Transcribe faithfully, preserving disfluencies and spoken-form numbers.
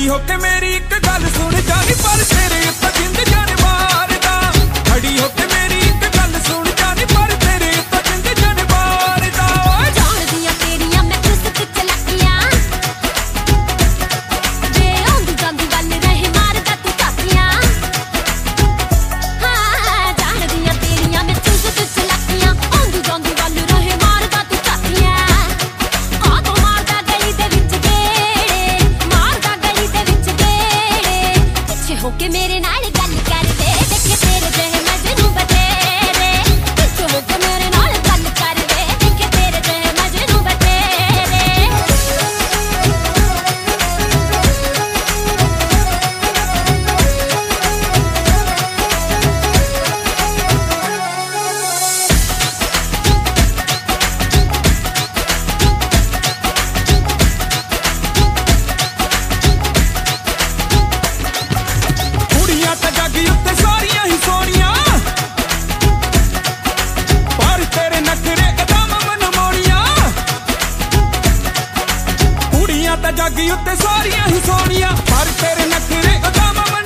होके मेरी एक गल सुन जानी पर तेरे उत्ते जिंद जान मारदा। खड़ी होके मेरी एक गल सुन जानी पर तेरे उत्ते जिंद जान मारदा। जान दिया तेरियां मैं चुस्त चलाकियां जे आंदी जांदी गल रहे मारदा तू चाकियां। हां जान दिया तेरियां मैं चुस्त चलाकियां आंदी जांदी गल रहे मारदा तू चाकियां। आ तो मारदा गली दे विच गेड़े मारदा गली दे विच गेड़े पीछे होके मेरे नाल गल कर दे देखे तेरे जहे मजनू बतेरे। पीछे होके मेरे नाल गल कर दे देखे तेरे जहे मजनू बतेरे। कुड़ियां तां जग उत्ते सारियां ही सोहणियां पर तेरे नखरे कदम मनमोड़ियां। कुड़ियां तां जग उत्ते सारियां ही सोहणियां पर तेरे नखरे कदम